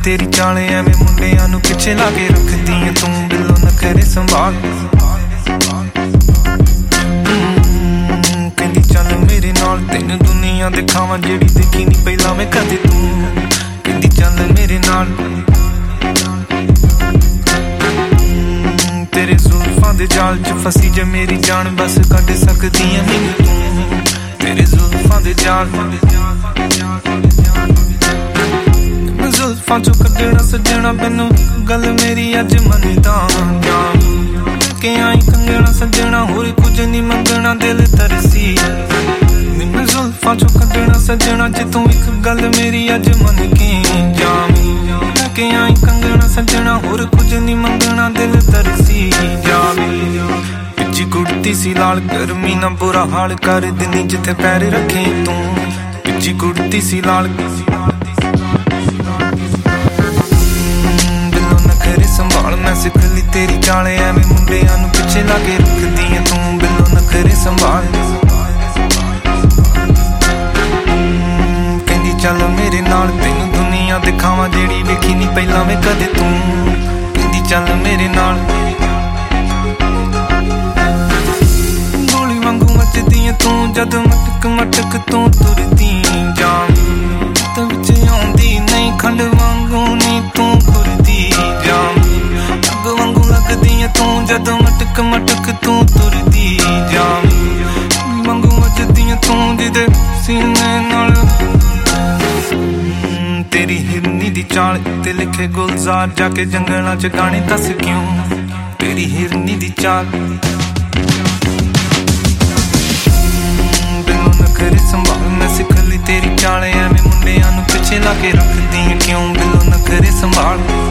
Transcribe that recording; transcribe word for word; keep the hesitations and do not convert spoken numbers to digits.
तेरी चाले एवें मुंडियां नूं पिछे ला के रखदी ऐ तू बिल्लो नखरे संभाल कहंदी चल मेरे नाल तेन दुनिया दिखावां जेड़ी देखी नहीं पहला मैं कदे तू कहंदी चल मेरे नाल तेरे जुल्फां दे जाल च फसी जे मेरी जान बस कढ सकदी ऐ मैनूं तू तेरे जुल्फां दे जाल जुल्फां चों कड्ढना सजना मैनू गल मेरी अज मनदा जान के आई कंगना सजना होर कुछ नहीं मंगना दिल तरसी मैनू जुल्फां चों कड्ढना सजना जे तू एक गल मेरी अज मन के जावी के आई कंगना सजना होर कुछ नहीं मंगना दिल तरसी जावी पिछी कुड़ती सी लाल गर्मी ना बुरा हाल कर दिनी जिथे पैर रखे तू पिछी कुड़ती सी लाल संभाल मैं सिख ली तेरी चाले एवें मुंडियां नूं पिछे ला के रखदी ऐ तू बिल्लो नखरे संभाल कहंदी चल मेरे नाल तेनू दुनिया दिखावां जेड़ी वेखी नहीं पहला मैं कदे तू कहंदी चल मेरे नाल गोली वांगू मचदी ऐ तू जद मटक मटक तू तुरदी जान ते विच आउंदी नहीं खंड वांगू नी तू खुरदी जान वांगू लगदी ऐ तू जद मटक मटक तू तुरदी जावी वांगू मचदी ऐ तू जिदे सीने नाल तेरी हिरनी दी चाल ते लिखे गुलजार जाके जंगलां च गाने दस क्यों तेरी हिरनी दी चाल बिल्लो नखरे संभाल मैं सिख ली तेरी चाल एवें मुंडियां नूं पिछे ला के रखदी ऐ क्यों बिल्लो नखरे संभाल